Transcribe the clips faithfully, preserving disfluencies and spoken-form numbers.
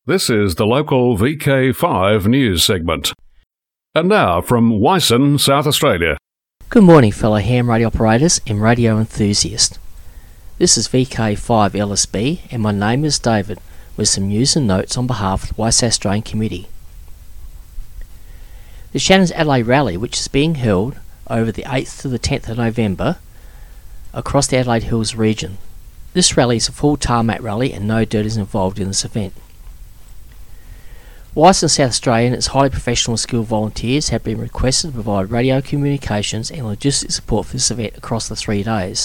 This is the local V K five news segment. And now from Wyson, South Australia. Good morning, fellow ham radio operators and radio enthusiasts. This is V K five L S B and my name is David with some news and notes on behalf of the Wyson Australian Committee. The Shannon's Adelaide Rally, which is being held over the eighth to the tenth of November across the Adelaide Hills region. This rally is a full tarmac rally and no dirt is involved in this event. Wyson South Australia and its highly professional and skilled volunteers have been requested to provide radio communications and logistics support for this event across the three days.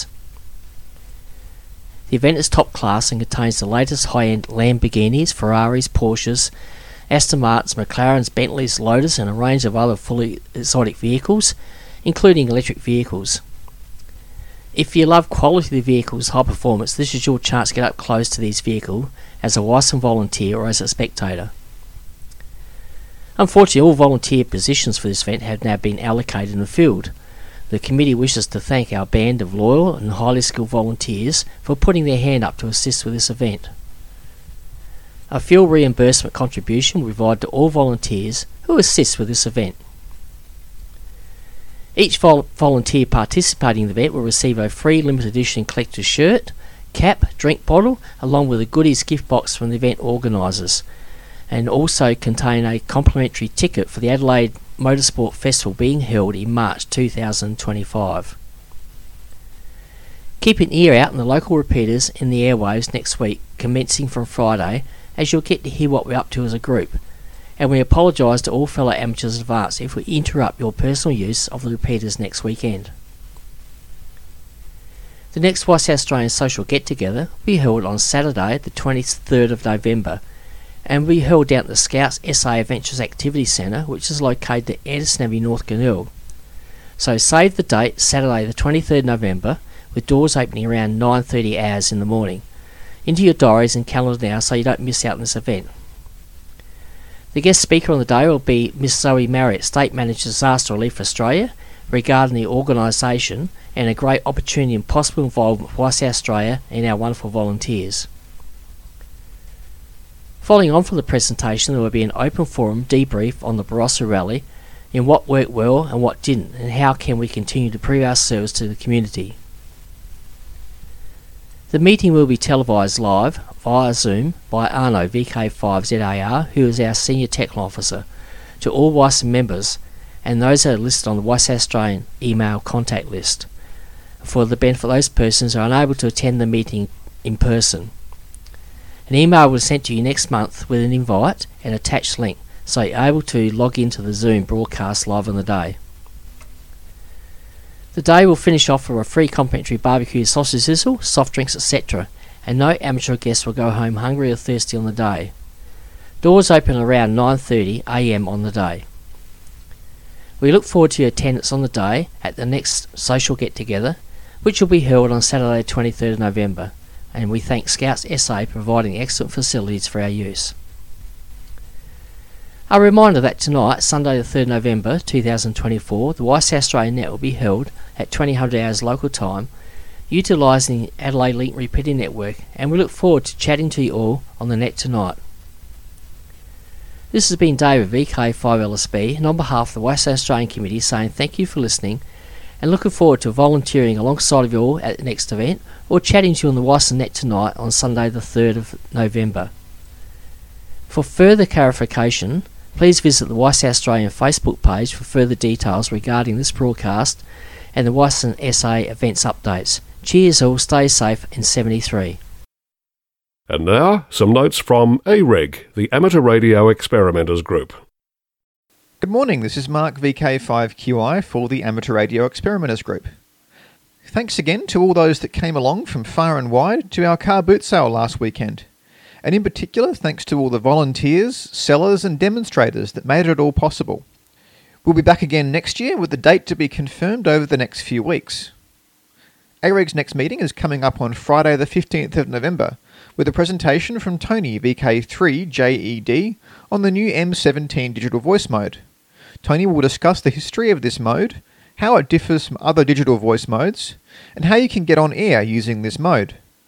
The event is top class and contains the latest high-end Lamborghinis, Ferraris, Porsches, Aston Martins, McLarens, Bentleys, Lotus and a range of other fully exotic vehicles, including electric vehicles. If you love quality vehicles, high performance, this is your chance to get up close to these vehicles as a Wyson volunteer or as a spectator. Unfortunately, all volunteer positions for this event have now been allocated and filled. The committee wishes to thank our band of loyal and highly skilled volunteers for putting their hand up to assist with this event. A fuel reimbursement contribution will be provided to all volunteers who assist with this event. Each vol- volunteer participating in the event will receive a free limited edition collector's shirt, cap, drink bottle, along with a goodies gift box from the event organisers, and also contain a complimentary ticket for the Adelaide Motorsport Festival being held in March two thousand twenty-five. Keep an ear out on the local repeaters in the airwaves next week, commencing from Friday, as you'll get to hear what we're up to as a group, and we apologise to all fellow amateurs in advance if we interrupt your personal use of the repeaters next weekend. The next Wyson Australian social get-together will be held on Saturday the twenty-third of November, and will be held down at the Scouts S A Adventures Activity Centre, which is located at Edison Avenue, North Glenelg. So save the date, Saturday the twenty-third of November, with doors opening around nine thirty hours in the morning, into your diaries and calendars now so you don't miss out on this event. The guest speaker on the day will be Miss Zoe Marriott, State Manager Disaster Relief Australia, regarding the organisation and a great opportunity and possible involvement with Wyson Australia and our wonderful volunteers. Following on from the presentation, there will be an open forum debrief on the Barossa Rally in what worked well and what didn't, and how can we continue to prove our service to the community. The meeting will be televised live via Zoom by Arno V K five Z A R, who is our Senior Technical Officer, to all Wyson members and those that are listed on the Wyson Australian email contact list, for the benefit of those persons who are unable to attend the meeting in person. An email will be sent to you next month with an invite and attached link, so you're able to log into the Zoom broadcast live on the day. The day will finish off with a free complimentary barbecue sausage sizzle, soft drinks, et cetera, and no amateur guests will go home hungry or thirsty on the day. Doors open around nine thirty a m on the day. We look forward to your attendance on the day at the next social get-together, which will be held on Saturday the twenty-third of November. And we thank Scouts S A for providing excellent facilities for our use. A reminder that tonight, Sunday the third of November two thousand twenty-four, the Wyson Australian Net will be held at twenty hundred hours local time, utilising the Adelaide Link Repeater Network, and we look forward to chatting to you all on the net tonight. This has been David V K five L S B, and on behalf of the Wyson Australian Committee saying thank you for listening, and looking forward to volunteering alongside of you all at the next event, or chatting to you on the Wyson Net tonight on Sunday the third of November. For further clarification, please visit the Wyson Australian Facebook page for further details regarding this broadcast and the Wyson S A events updates. Cheers all, stay safe, and seventy-three. And now, some notes from A R E G, the Amateur Radio Experimenters Group. Good morning, this is Mark V K five Q I for the Amateur Radio Experimenters Group. Thanks again to all those that came along from far and wide to our car boot sale last weekend. And in particular, thanks to all the volunteers, sellers and demonstrators that made it all possible. We'll be back again next year with the date to be confirmed over the next few weeks. A R E G's next meeting is coming up on Friday the fifteenth of November, with a presentation from Tony V K three J E D on the new M seventeen digital voice mode. Tony will discuss the history of this mode, how it differs from other digital voice modes, and how you can get on air using this mode.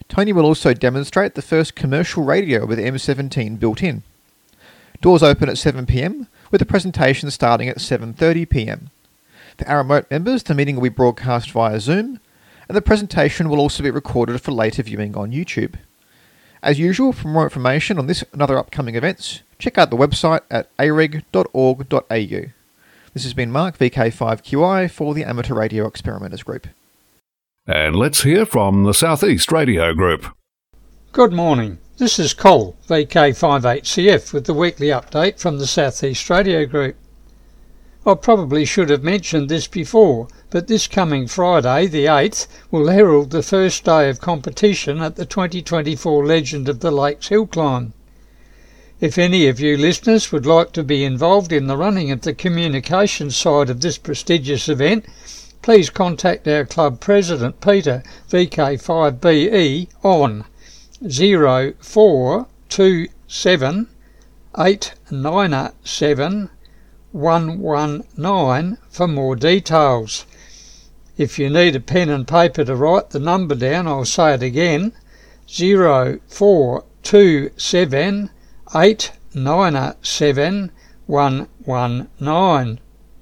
Tony will also demonstrate the first commercial radio with M seventeen built in. Doors open at seven p m, with the presentation starting at seven thirty p m. For our remote members, the meeting will be broadcast via Zoom, and the presentation will also be recorded for later viewing on YouTube. As usual, for more information on this and other upcoming events, check out the website at a reg dot org dot a u. This has been Mark, V K five Q I, for the Amateur Radio Experimenters Group. And let's hear from the Southeast Radio Group. Good morning. This is Cole, V K five eight C F, with the weekly update from the Southeast Radio Group. I probably should have mentioned this before, but this coming Friday, the eighth, will herald the first day of competition at the twenty twenty-four Legend of the Lakes Hill Climb. If any of you listeners would like to be involved in the running of the communications side of this prestigious event, please contact our club president Peter, V K five B E, on zero four two seven eight nine seven one one nine for more details. If you need a pen and paper to write the number down, I'll say it again, zero four two seven eight nine seven one one nine.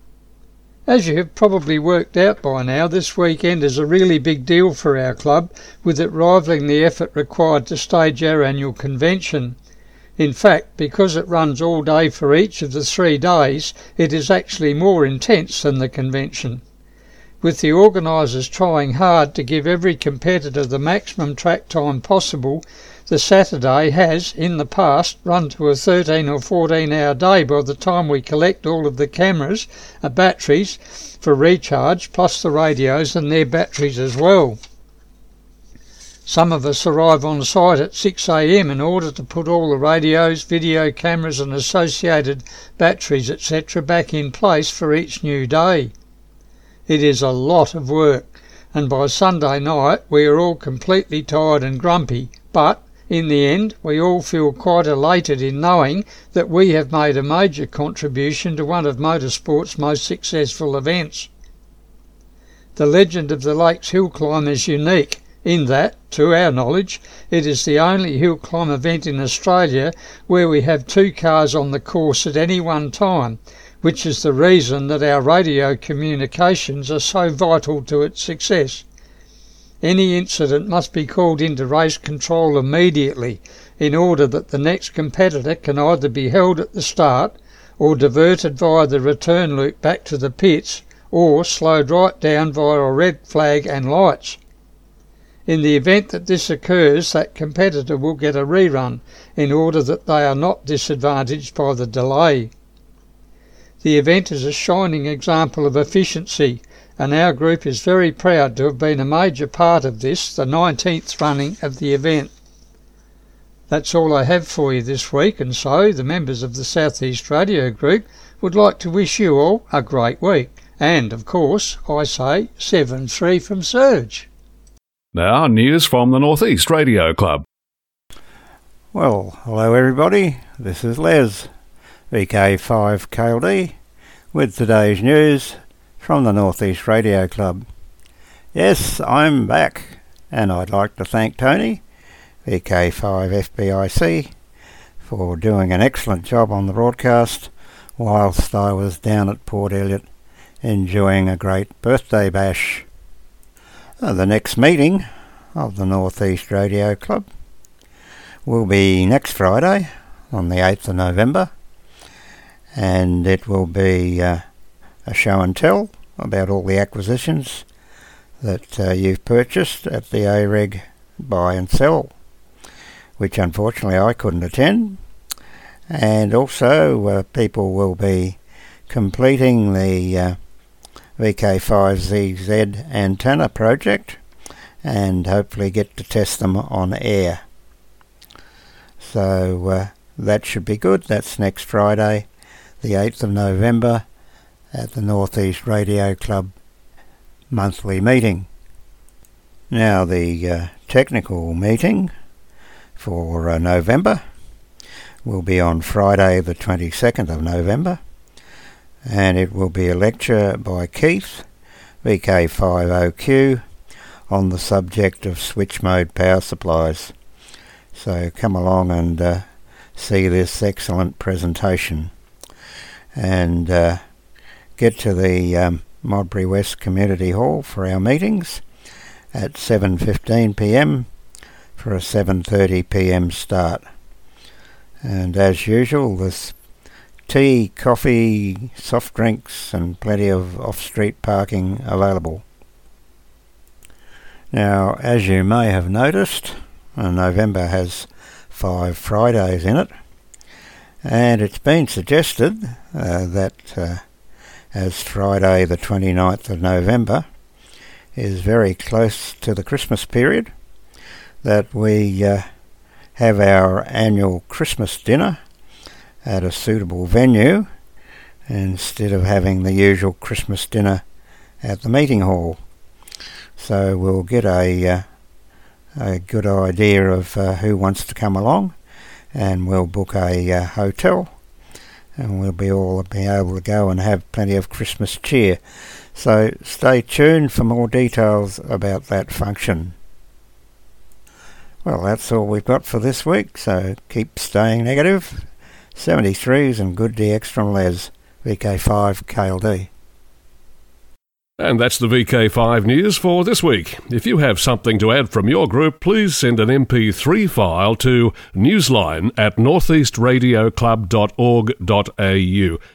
As you have probably worked out by now, this weekend is a really big deal for our club, with it rivalling the effort required to stage our annual convention. In fact, because it runs all day for each of the three days, it is actually more intense than the convention. With the organisers trying hard to give every competitor the maximum track time possible, the Saturday has, in the past, run to a thirteen or fourteen hour day by the time we collect all of the cameras and batteries for recharge, plus the radios and their batteries as well. Some of us arrive on site at six a m in order to put all the radios, video cameras and associated batteries et cetera back in place for each new day. It is a lot of work, and by Sunday night we are all completely tired and grumpy, but in the end we all feel quite elated in knowing that we have made a major contribution to one of motorsport's most successful events. The Legend of the Lakes Hill Climb is unique in that, to our knowledge, it is the only hill climb event in Australia where we have two cars on the course at any one time, which is the reason that our radio communications are so vital to its success. Any incident must be called into race control immediately in order that the next competitor can either be held at the start or diverted via the return loop back to the pits or slowed right down via a red flag and lights. In the event that this occurs, that competitor will get a rerun in order that they are not disadvantaged by the delay. The event is a shining example of efficiency, and our group is very proud to have been a major part of this, the nineteenth running of the event. That's all I have for you this week, and so the members of the Southeast Radio Group would like to wish you all a great week. And, of course, I say seven three from Surge. Now, news from the Northeast Radio Club. Well, hello everybody, this is Les, V K five K L D, with today's news from the Northeast Radio Club. Yes, I'm back, and I'd like to thank Tony, V K five F B I C, for doing an excellent job on the broadcast whilst I was down at Port Elliot enjoying a great birthday bash. Uh, the next meeting of the Northeast Radio Club will be next Friday on the eighth of November, and it will be uh, a show and tell about all the acquisitions that uh, you've purchased at the A R E G buy and sell, which unfortunately I couldn't attend. And also uh, people will be completing the uh, V K five Z Z antenna project and hopefully get to test them on air. So uh, that should be good. That's next Friday, the eighth of November, at the Northeast Radio Club monthly meeting. Now the uh, technical meeting for uh, November will be on Friday the twenty-second of November, and it will be a lecture by Keith, V K five O Q, on the subject of switch mode power supplies. So come along and uh, see this excellent presentation, and uh, get to the um, Modbury West Community Hall for our meetings at seven fifteen p m for a seven thirty p m start. And as usual, there's tea, coffee, soft drinks and plenty of off-street parking available. Now, as you may have noticed, uh, November has five Fridays in it, and it's been suggested uh, that uh, as Friday the twenty-ninth of November is very close to the Christmas period, that we uh, have our annual Christmas dinner at a suitable venue instead of having the usual Christmas dinner at the meeting hall. So we'll get a, uh, a good idea of uh, who wants to come along, and we'll book a uh, hotel, and we'll be all be able to go and have plenty of Christmas cheer. So stay tuned for more details about that function. Well, that's all we've got for this week, so keep staying negative. seventy-threes and good D X from Les, V K five K L D. And that's the V K five news for this week. If you have something to add from your group, please send an M P three file to newsline at northeast radio club dot org dot a u.